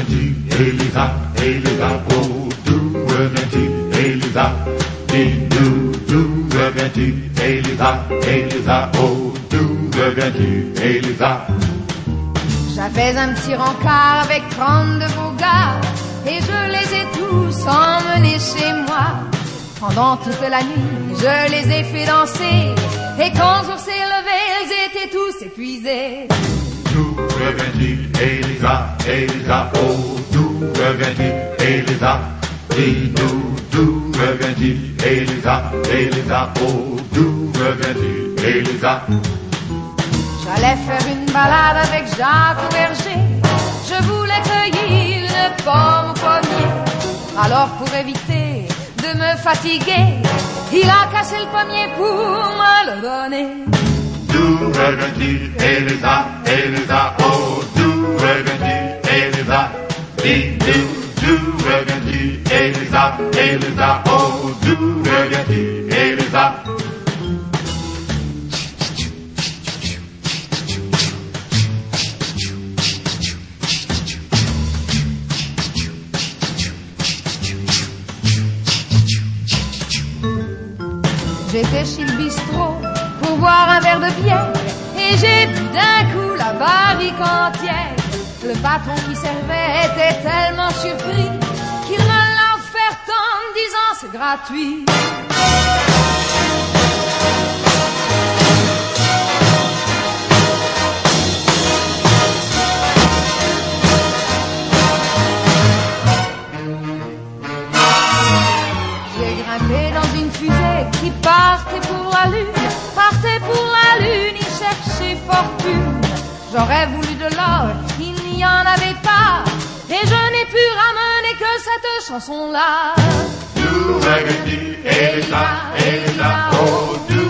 reviens-tu, Elisa, Elisa, oh, d'où reviens-tu, Elisa? Dis-nous, d'où reviens-tu, Elisa, Elisa, oh, d'où reviens-tu, Elisa? J'avais un petit rencard avec 30 de beaux gars, et je les ai tous emmenés chez moi. Pendant toute la nuit, je les ai fait danser, et quand jour s'est levé, ils étaient tous épuisés. D'où reviens-tu, Elisa, Elisa, oh, d'où reviens-tu, Elisa? Dis-nous, d'où reviens-tu, Elisa, Elisa, oh, d'où reviens-tu, Elisa? J'allais faire une balade avec Jacques au verger, je voulais cueillir une pomme au pommier. Alors pour éviter de me fatiguer, il a cassé le pommier pour me le donner. D'où reviens-tu, Elisa, Elisa, oh, d'où reviens-tu, Elisa? Dis-nous, d'où reviens-tu, Elisa, Elisa, oh, d'où reviens-tu, Elisa? J'étais chez le bistrot pour boire un verre de bière, et j'ai bu d'un coup la barrique entière. Le patron qui servait était tellement surpris qu'il me l'a offert en me disant c'est gratuit. J'ai grimpé dans une fusée qui partait pour la lune, y cherchait fortune. J'aurais voulu de l'or, il n'y en avait pas, et je n'ai pu ramener que cette chanson-là. D'où reviens-tu, Elisa, Elisa, oh, d'où